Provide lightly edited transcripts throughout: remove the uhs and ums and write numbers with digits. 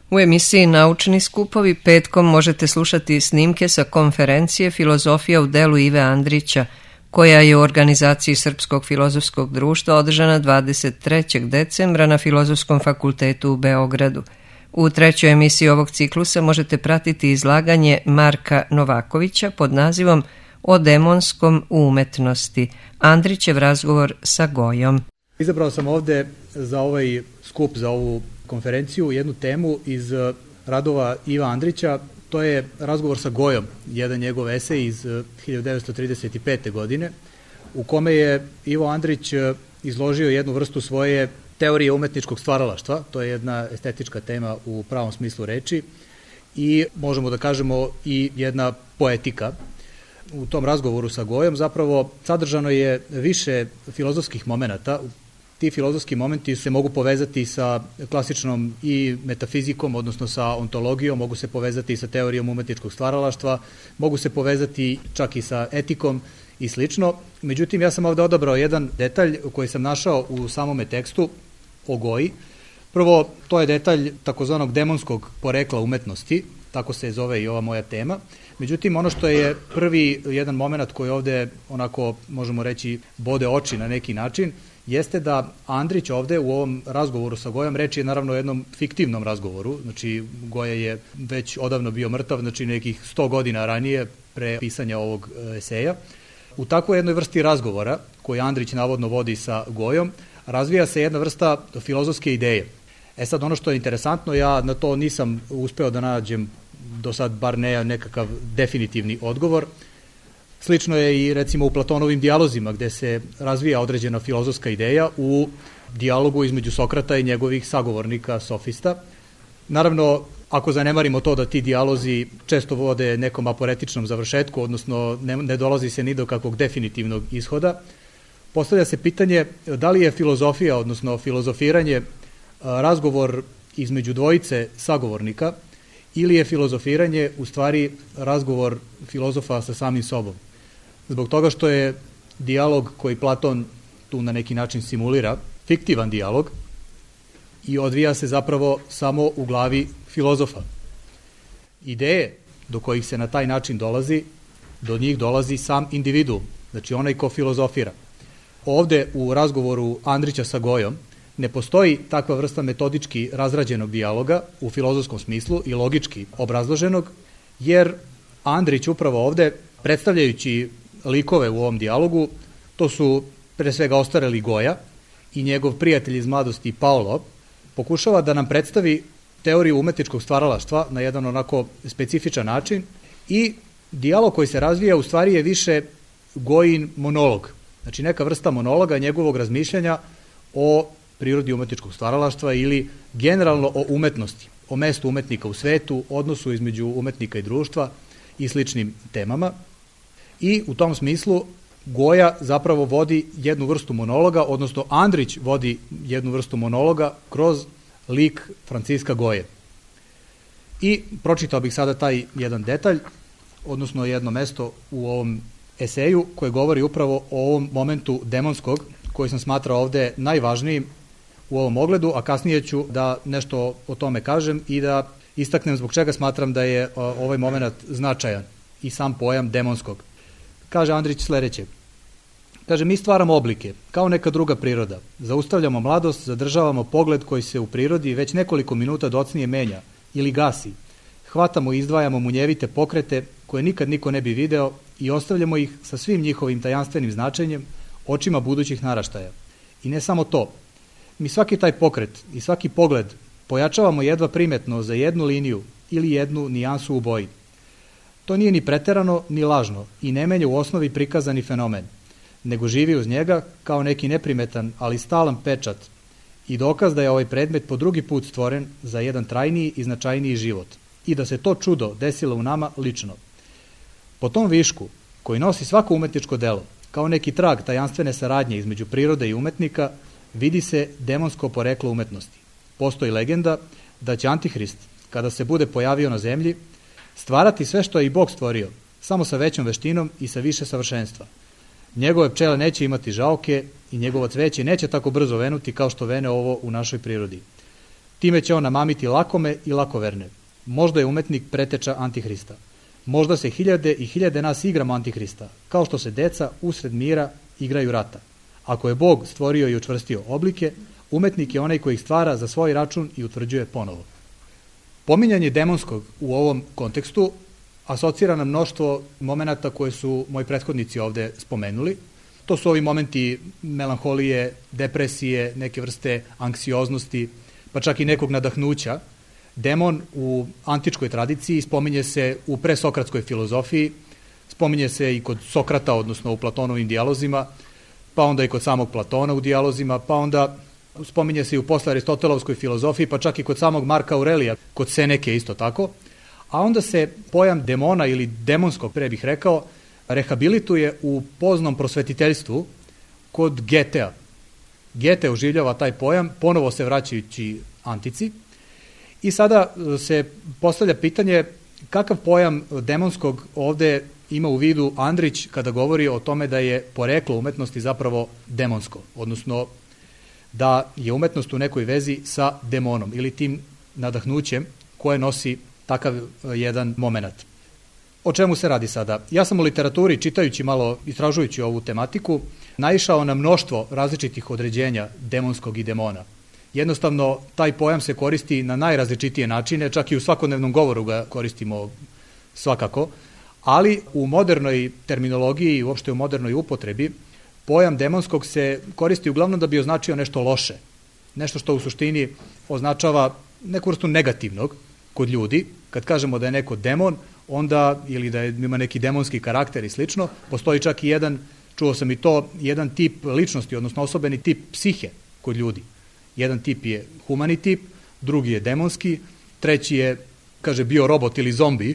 U emisiji Naučni skupovi petkom možete slušati snimke sa konferencije Filozofija u delu Ive Andrića, koja je u organizaciji Srpskog filozofskog društva održana 23. decembra na Filozofskom fakultetu u Beogradu. U trećoj emisiji ovog ciklusa možete pratiti izlaganje Marka Novakovića pod nazivom O demonskom u umetnosti, Andrićev razgovor sa Gojom. Izabrao sam ovde za ovaj skup, za ovu konferenciju, jednu temu iz radova Iva Andrića. To je razgovor sa Gojom, jedan njegov esej iz 1935. godine, u kome je Ivo Andrić izložio jednu vrstu svoje teorije umetničkog stvaralaštva. To je jedna estetička tema u pravom smislu reči i možemo da kažemo i jedna poetika. U tom razgovoru sa Gojom zapravo sadržano je više filozofskih momenata. Ti filozofski momenti se mogu povezati sa klasičnom i metafizikom, odnosno sa ontologijom, mogu se povezati sa teorijom umetničkog stvaralaštva, mogu se povezati čak i sa etikom i slično. Međutim, ja sam ovde odabrao jedan detalj koji sam našao u samome tekstu o Goji. Prvo, to je detalj takozvanog demonskog porekla umetnosti, tako se zove i ova moja tema. Međutim, ono što je prvi jedan moment koji ovde, onako možemo reći, bode oči na neki način, jeste da Andrić ovde u ovom razgovoru sa Gojom, reč je naravno o jednom fiktivnom razgovoru, znači Goja je već odavno bio mrtav, znači nekih 100 godina ranije pre pisanja ovog eseja. U takvoj jednoj vrsti razgovora, koji Andrić navodno vodi sa Gojom, razvija se jedna vrsta filozofske ideje. Sad, ono što je interesantno, ja na to nisam uspeo da nađem do sad, bar ne nekakav definitivni odgovor. Slično je i recimo u Platonovim dijalozima, gde se razvija određena filozofska ideja u dijalogu između Sokrata i njegovih sagovornika sofista. Naravno, ako zanemarimo to da ti dijalozi često vode nekom aporetičnom završetku, odnosno ne dolazi se ni do kakvog definitivnog ishoda, postavlja se pitanje da li je filozofija, odnosno filozofiranje, razgovor između dvojice sagovornika ili je filozofiranje u stvari razgovor filozofa sa samim sobom. Zbog toga što je dijalog koji Platon tu na neki način simulira, fiktivan dijalog, i odvija se zapravo samo u glavi filozofa. Ideje do kojih se na taj način dolazi, do njih dolazi sam individuum, znači onaj ko filozofira. Ovde u razgovoru Andrića sa Gojom ne postoji takva vrsta metodički razrađenog dijaloga u filozofskom smislu i logički obrazloženog, jer Andrić upravo ovde, predstavljajući likove u ovom dijalogu, to su pre svega ostareli Goja i njegov prijatelj iz mladosti Paolo, pokušava da nam predstavi teoriju umetničkog stvaralaštva na jedan onako specifičan način i dijalog koji se razvija u stvari je više Gojin monolog, znači neka vrsta monologa njegovog razmišljanja o prirodi umetničkog stvaralaštva ili generalno o umetnosti, o mestu umetnika u svetu, odnosu između umetnika i društva i sličnim temama. I u tom smislu Goja zapravo vodi jednu vrstu monologa, odnosno Andrić vodi jednu vrstu monologa kroz lik Franciska Goje. I pročitao bih sada taj jedan detalj, odnosno jedno mesto u ovom eseju koje govori upravo o ovom momentu demonskog, koji sam smatrao ovde najvažnijim u ovom ogledu, a kasnije ću da nešto o tome kažem i da istaknem zbog čega smatram da je ovaj moment značajan i sam pojam demonskog. Kaže Andrić sledeće. Kaže, mi stvaramo oblike, kao neka druga priroda. Zaustavljamo mladost, zadržavamo pogled koji se u prirodi već nekoliko minuta docnije menja ili gasi. Hvatamo i izdvajamo munjevite pokrete koje nikad niko ne bi video i ostavljamo ih sa svim njihovim tajanstvenim značenjem očima budućih naraštaja. I ne samo to. Mi svaki taj pokret i svaki pogled pojačavamo jedva primetno za jednu liniju ili jednu nijansu u boji. To nije ni preterano, ni lažno i ne menja u osnovi prikazani fenomen, nego živi uz njega kao neki neprimetan, ali stalan pečat i dokaz da je ovaj predmet po drugi put stvoren za jedan trajniji i značajniji život i da se to čudo desilo u nama lično. Po tom višku, koji nosi svako umetničko delo, kao neki trag tajanstvene saradnje između prirode i umetnika, vidi se demonsko poreklo umetnosti. Postoji legenda da će Antihrist, kada se bude pojavio na zemlji, stvarati sve što je i Bog stvorio, samo sa većom veštinom i sa više savršenstva. Njegove pčele neće imati žaoke i njegovo cveće neće tako brzo venuti kao što vene ovo u našoj prirodi. Time će on namamiti lakome i lakoverne. Možda je umetnik preteča Antihrista. Možda se hiljade i hiljade nas igramo Antihrista, kao što se deca usred mira igraju rata. Ako je Bog stvorio i učvrstio oblike, umetnik je onaj koji ih stvara za svoj račun i utvrđuje ponovo. Pominjanje demonskog u ovom kontekstu asocira na mnoštvo momenata koje su moji prethodnici ovde spomenuli. To su ovi momenti melanholije, depresije, neke vrste anksioznosti, pa čak i nekog nadahnuća. Demon u antičkoj tradiciji spominje se u presokratskoj filozofiji, spominje se i kod Sokrata, odnosno u Platonovim dijalozima, pa onda i kod samog Platona u dijalozima, pa onda spominje se i u posle Aristotelovskoj filozofiji, pa čak i kod samog Marka Aurelija, kod Seneke isto tako. A onda se pojam demona ili demonskog, pre bih rekao, rehabilituje u poznom prosvetiteljstvu kod Getea. Gete oživljava taj pojam, ponovo se vraćajući antici. I sada se postavlja pitanje kakav pojam demonskog ovde ima u vidu Andrić kada govori o tome da je poreklo umetnosti zapravo demonsko, odnosno da je umetnost u nekoj vezi sa demonom ili tim nadahnućem koje nosi takav jedan moment. O čemu se radi sada? Ja sam u literaturi, čitajući malo, istražujući ovu tematiku, naišao na mnoštvo različitih određenja demonskog i demona. Jednostavno, taj pojam se koristi na najrazličitije načine, čak i u svakodnevnom govoru ga koristimo svakako, ali u modernoj terminologiji i uopšte u modernoj upotrebi pojam demonskog se koristi uglavnom da bi označio nešto loše, nešto što u suštini označava neku vrstu negativnog kod ljudi. Kad kažemo da je neko demon, onda, ili da ima neki demonski karakter i slično, postoji čak i jedan, čuo sam i to, jedan tip ličnosti, odnosno osobeni tip psihe kod ljudi. Jedan tip je humani tip, drugi je demonski, treći je, kaže, bio robot ili zombi,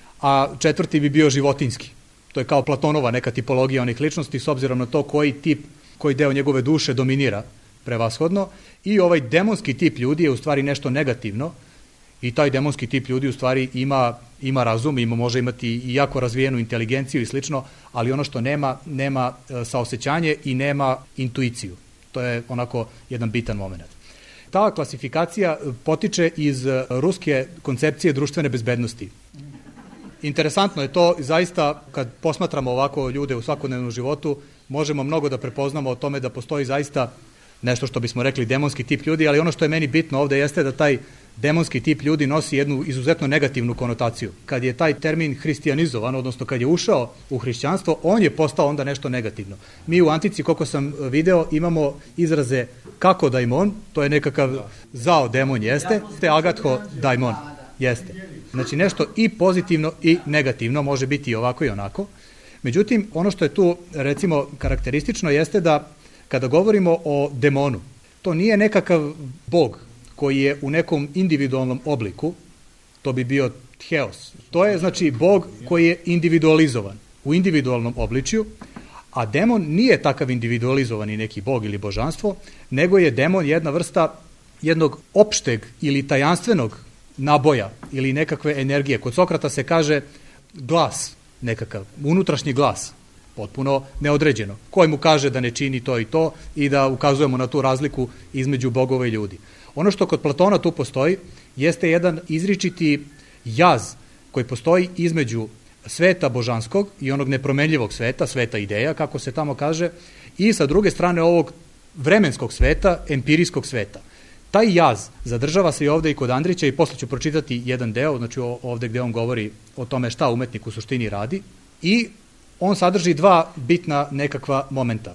a četvrti bi bio životinjski. To je kao Platonova neka tipologija onih ličnosti s obzirom na to koji deo njegove duše dominira prevashodno. I ovaj demonski tip ljudi je u stvari nešto negativno i taj demonski tip ljudi u stvari ima razum, može imati i jako razvijenu inteligenciju i slično, ali ono što nema saosećanje i nema intuiciju. To je onako jedan bitan moment. Ta klasifikacija potiče iz ruske koncepcije društvene bezbednosti. Interesantno je to, zaista, kad posmatramo ovako ljude u svakodnevnom životu, možemo mnogo da prepoznamo o tome da postoji zaista nešto što bismo rekli demonski tip ljudi, ali ono što je meni bitno ovde jeste da taj demonski tip ljudi nosi jednu izuzetno negativnu konotaciju. Kad je taj termin hristijanizovan, odnosno kad je ušao u hrišćanstvo, on je postao onda nešto negativno. Mi u antici, koliko sam video, imamo izraze kako daimon, to je nekakav zao demon jeste, te agatho daimon jeste. Znači nešto i pozitivno i negativno, može biti i ovako i onako. Međutim, ono što je tu recimo karakteristično jeste da kada govorimo o demonu, to nije nekakav bog koji je u nekom individualnom obliku, to bi bio theos. To je znači bog koji je individualizovan u individualnom obličju, a demon nije takav individualizovani neki bog ili božanstvo, nego je demon jedna vrsta jednog opšteg ili tajanstvenog naboja ili nekakve energije. Kod Sokrata se kaže glas, nekakav unutrašnji glas, potpuno neodređeno, koji mu kaže da ne čini to i to i da ukazujemo na tu razliku između bogova i ljudi. Ono što kod Platona tu postoji jeste jedan izričiti jaz koji postoji između sveta božanskog i onog nepromenljivog sveta, sveta ideja, kako se tamo kaže, i sa druge strane ovog vremenskog sveta, empirijskog sveta. Taj jaz zadržava se i ovde i kod Andrića i posle ću pročitati jedan deo, znači ovde gde on govori o tome šta umetnik u suštini radi i on sadrži dva bitna nekakva momenta.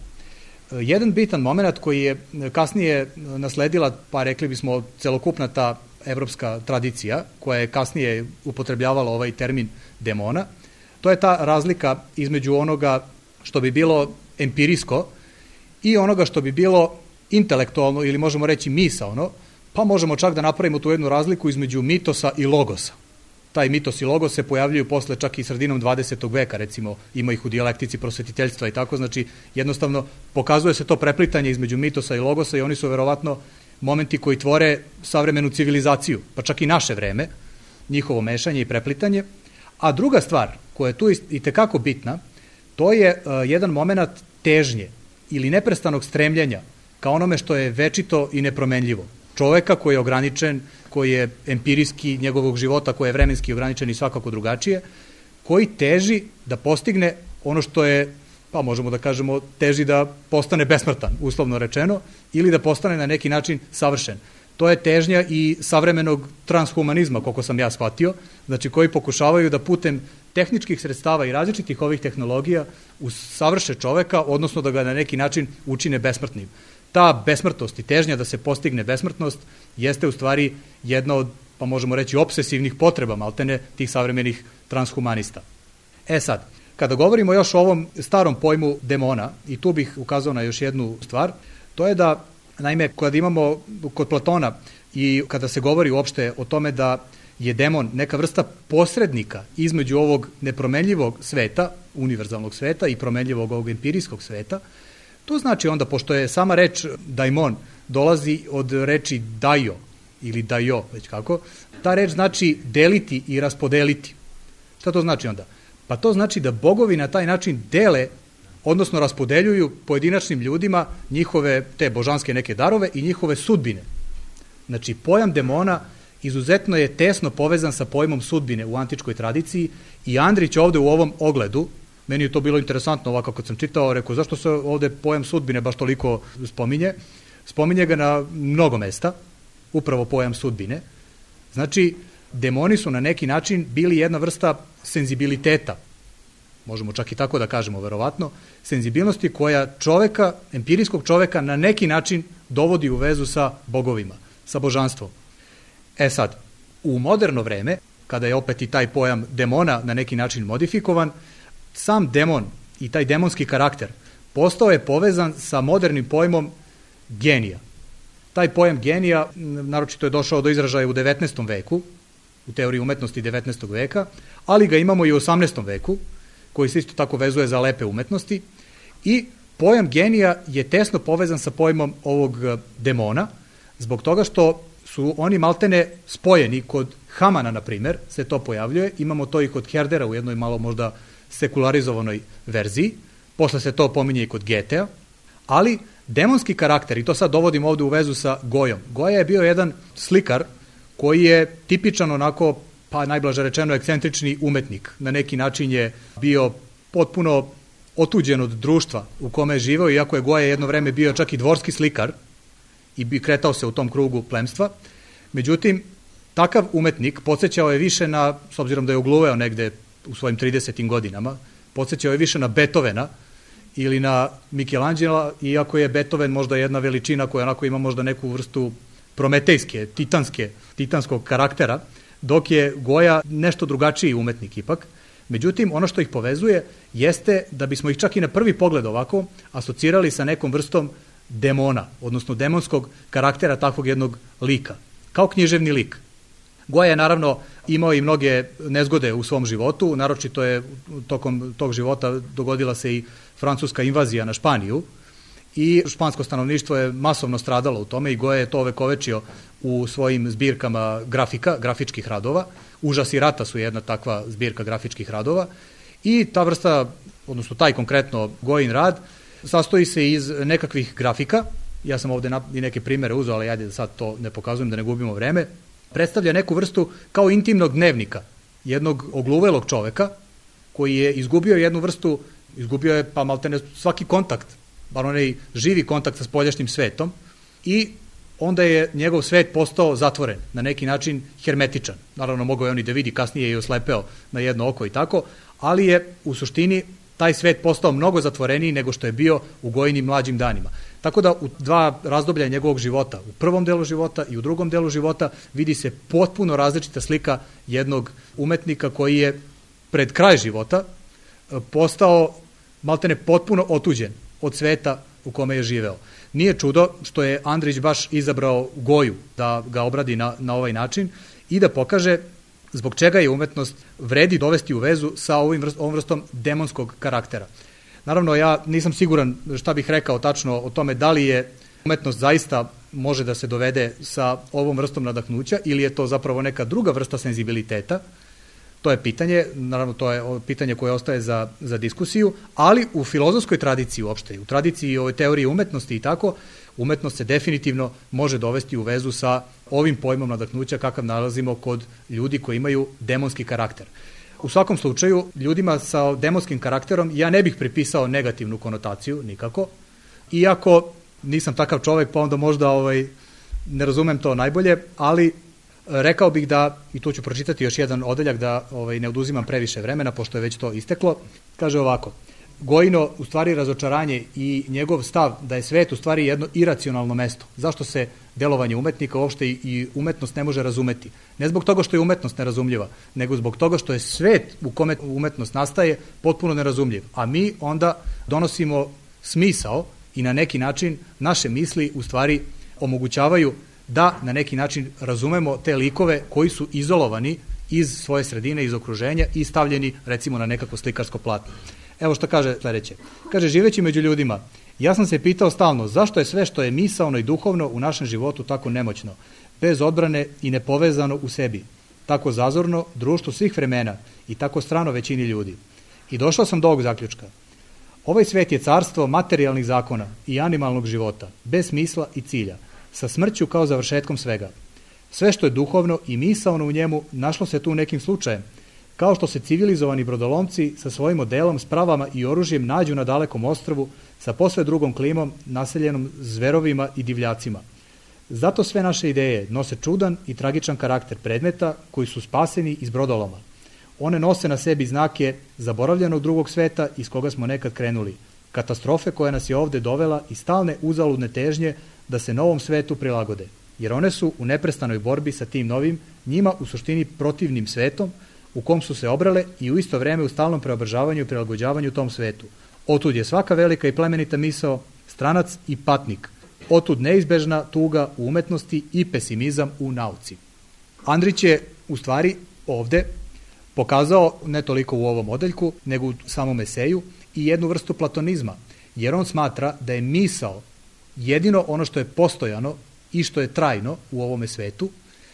Jedan bitan moment koji je kasnije nasledila, pa rekli bismo celokupna ta evropska tradicija koja je kasnije upotrebljavala ovaj termin demona, to je ta razlika između onoga što bi bilo empirijsko i onoga što bi bilo intelektualno ili možemo reći misaono, pa možemo čak da napravimo tu jednu razliku između mitosa i logosa. Taj mitos i logos se pojavljuju posle čak i sredinom 20. veka, recimo ima ih u dijalektici prosvetiteljstva i tako, znači jednostavno pokazuje se to preplitanje između mitosa i logosa i oni su verovatno momenti koji tvore savremenu civilizaciju, pa čak i naše vreme, njihovo mešanje i preplitanje. A druga stvar koja je tu i tekako bitna, to je jedan moment težnje ili neprestanog stremljenja ka onome što je večito i nepromenljivo. čoveka koji je ograničen, koji je empirijski njegovog života, koji je vremenski ograničen i svakako drugačije, koji teži da postigne ono što je, pa možemo da kažemo, teži da postane besmrtan, uslovno rečeno, ili da postane na neki način savršen. To je težnja i savremenog transhumanizma, koliko sam ja shvatio, znači koji pokušavaju da putem tehničkih sredstava i različitih ovih tehnologija usavrše čoveka, odnosno da ga na neki način učine besmrtnim. Ta besmrtnost i težnja da se postigne besmrtnost jeste u stvari jedna od, pa možemo reći, obsesivnih potreba maltene tih savremenih transhumanista. Sad, kada govorimo još o ovom starom pojmu demona, i tu bih ukazao na još jednu stvar, to je da, naime, kada imamo kod Platona i kada se govori uopšte o tome da je demon neka vrsta posrednika između ovog nepromenljivog sveta, univerzalnog sveta i promenljivog ovog empirijskog sveta, to znači onda, pošto je sama reč daimon dolazi od reči daio ili daio, već kako, ta reč znači deliti i raspodeliti. Šta to znači onda? Pa to znači da bogovi na taj način dele, odnosno raspodeljuju pojedinačnim ljudima njihove te božanske neke darove i njihove sudbine. Znači, pojam demona izuzetno je tesno povezan sa pojmom sudbine u antičkoj tradiciji i Andrić ovde u ovom ogledu, meni je to bilo interesantno ovako kad sam čitao, rekao zašto se ovde pojam sudbine baš toliko spominje. Spominje ga na mnogo mesta, upravo pojam sudbine. Znači, demoni su na neki način bili jedna vrsta senzibiliteta, možemo čak i tako da kažemo verovatno, senzibilnosti koja čoveka, empirijskog čoveka na neki način dovodi u vezu sa bogovima, sa božanstvom. Sad, u moderno vreme, kada je opet i taj pojam demona na neki način modifikovan, sam demon i taj demonski karakter postao je povezan sa modernim pojmom genija. Taj pojam genija naročito je došao do izražaja u 19. veku, u teoriji umetnosti 19. veka, ali ga imamo i u 18. veku, koji se isto tako vezuje za lepe umetnosti, i pojam genija je tesno povezan sa pojmom ovog demona, zbog toga što su oni maltene spojeni. Kod Hamana, na primer, se to pojavljuje, imamo to i kod Herdera u jednoj malo možda sekularizovanoj verziji, posle se to pominje i kod Getea, ali demonski karakter, i to sad dovodim ovde u vezu sa Gojom. Goja je bio jedan slikar koji je tipičan onako, pa najblaže rečeno, ekscentrični umetnik. Na neki način je bio potpuno otuđen od društva u kome je živeo, iako je Goja jedno vreme bio čak i dvorski slikar i bi kretao se u tom krugu plemstva. Međutim, takav umetnik podsjećao je više na, s obzirom da je ogluveo negde u svojim 30. godinama, podsjećao je više na Beethovena ili na Michelangela, iako je Beethoven možda jedna veličina koja onako ima možda neku vrstu prometejske, titanskog karaktera, dok je Goja nešto drugačiji umetnik ipak. Međutim, ono što ih povezuje jeste da bismo ih čak i na prvi pogled ovako asocirali sa nekom vrstom demona, odnosno demonskog karaktera takvog jednog lika, kao književni lik. Goja je naravno imao i mnoge nezgode u svom životu, naročito je tokom tog života dogodila se i francuska invazija na Španiju i špansko stanovništvo je masovno stradalo u tome i Goja je to ovekovečio u svojim zbirkama grafičkih radova. Užasi rata su jedna takva zbirka grafičkih radova i ta vrsta, odnosno taj konkretno Gojin rad, sastoji se iz nekakvih grafika. Ja sam ovde i neke primere uzeo, ali ajde da sad to ne pokazujem da ne gubimo vreme. Predstavlja neku vrstu kao intimnog dnevnika jednog ogluvelog čoveka koji je izgubio jednu vrstu, izgubio je pa maltene svaki kontakt, bar onaj živi kontakt sa spoljašnjim svetom, i onda je njegov svet postao zatvoren, na neki način hermetičan. Naravno, mogao je on i da vidi, kasnije je i oslepeo na jedno oko i tako, ali je u suštini taj svet postao mnogo zatvoreniji nego što je bio u Gojinim mlađim danima. Tako da u dva razdoblja njegovog života, u prvom delu života i u drugom delu života, vidi se potpuno različita slika jednog umetnika koji je pred kraj života postao maltene potpuno otuđen od sveta u kome je živeo. Nije čudo što je Andrić baš izabrao Goju da ga obradi na ovaj način i da pokaže zbog čega je umetnost vredi dovesti u vezu sa ovom vrstom demonskog karaktera. Naravno, ja nisam siguran šta bih rekao tačno o tome da li je umetnost zaista može da se dovede sa ovom vrstom nadahnuća ili je to zapravo neka druga vrsta senzibiliteta. To je pitanje, naravno to je pitanje koje ostaje za diskusiju, ali u filozofskoj tradiciji uopšte, u tradiciji ove teorije umetnosti i tako, umetnost se definitivno može dovesti u vezu sa ovim pojmom nadahnuća kakav nalazimo kod ljudi koji imaju demonski karakter. U svakom slučaju, ljudima sa demonskim karakterom ja ne bih pripisao negativnu konotaciju nikako, iako nisam takav čovek, pa onda možda ne razumem to najbolje, ali rekao bih da, i tu ću pročitati još jedan odeljak da ne oduzimam previše vremena, pošto je već to isteklo, kaže ovako: Gojino, u stvari razočaranje i njegov stav da je svet u stvari jedno iracionalno mesto. Zašto se delovanje umetnika uopšte i umetnost ne može razumeti? Ne zbog toga što je umetnost nerazumljiva, nego zbog toga što je svet u kome umetnost nastaje potpuno nerazumljiv. A mi onda donosimo smisao i na neki način naše misli u stvari omogućavaju da na neki način razumemo te likove koji su izolovani iz svoje sredine, iz okruženja i stavljeni recimo na nekako slikarsko platno. Evo što kaže sledeće. Kaže, živeći među ljudima, ja sam se pitao stalno zašto je sve što je misaono i duhovno u našem životu tako nemoćno, bez odbrane i nepovezano u sebi, tako zazorno društvu svih vremena i tako strano većini ljudi. I došao sam do ovog zaključka. Ovaj svet je carstvo materijalnih zakona i animalnog života, bez smisla i cilja, sa smrću kao završetkom svega. Sve što je duhovno i misaono u njemu našlo se tu nekim slučajem, kao što se civilizovani brodolomci sa svojim modelom, spravama i oružjem nađu na dalekom ostrvu sa posve drugom klimom naseljenom zverovima i divljacima. Zato sve naše ideje nose čudan i tragičan karakter predmeta koji su spaseni iz brodoloma. One nose na sebi znake zaboravljenog drugog sveta iz koga smo nekad krenuli, katastrofe koja nas je ovde dovela i stalne uzaludne težnje da se novom svetu prilagode, jer one su u neprestanoj borbi sa tim novim, njima u suštini protivnim svetom, u kom su se obrale i u isto vreme u stalnom preobražavanju i prilagođavanju tom svetu. Otud je svaka velika i plemenita misao stranac i patnik. Otud neizbežna tuga u umetnosti i pesimizam u nauci. Andrić je u stvari ovde pokazao, ne toliko u ovom odeljku, nego u samom eseju, i jednu vrstu platonizma, jer on smatra da je misao jedino ono što je postojano i što je trajno u ovome svetu.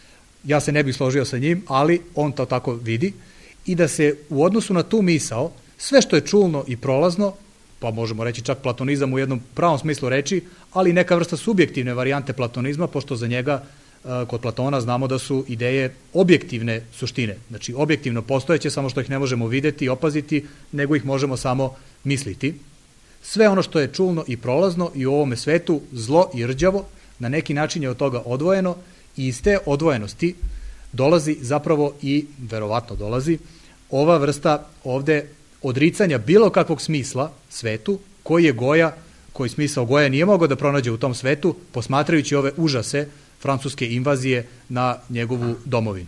Ja se ne bih složio sa njim, ali on to tako vidi, i da se u odnosu na tu misao sve što je čulno i prolazno, pa možemo reći čak platonizam u jednom pravom smislu reči, ali neka vrsta subjektivne varijante platonizma, pošto za njega kod Platona znamo da su ideje objektivne suštine, znači objektivno postojeće, samo što ih ne možemo videti i opaziti, nego ih možemo samo misliti. Sve ono što je čulno i prolazno i u ovome svetu zlo i rđavo na neki način je od toga odvojeno, i iz te odvojenosti dolazi zapravo i verovatno dolazi ova vrsta ovde odricanja bilo kakvog smisla svetu koji smisao Goja nije mogao da pronađe u tom svetu, posmatrajući ove užase francuske invazije na njegovu domovinu.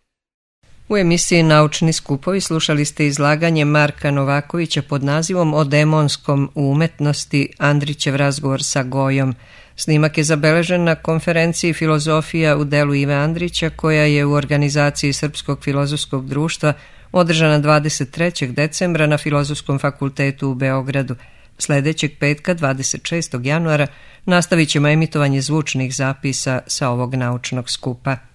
U emisiji Naučni skupovi slušali ste izlaganje Marka Novakovića pod nazivom O demonskom u umetnosti, Andrićev razgovor sa Gojom. Snimak je zabeležen na konferenciji Filozofija u delu Ive Andrića, koja je u organizaciji Srpskog filozofskog društva održana 23. decembra na Filozofskom fakultetu u Beogradu. Sledećeg petka, 26. januara, nastavit ćemo emitovanje zvučnih zapisa sa ovog naučnog skupa.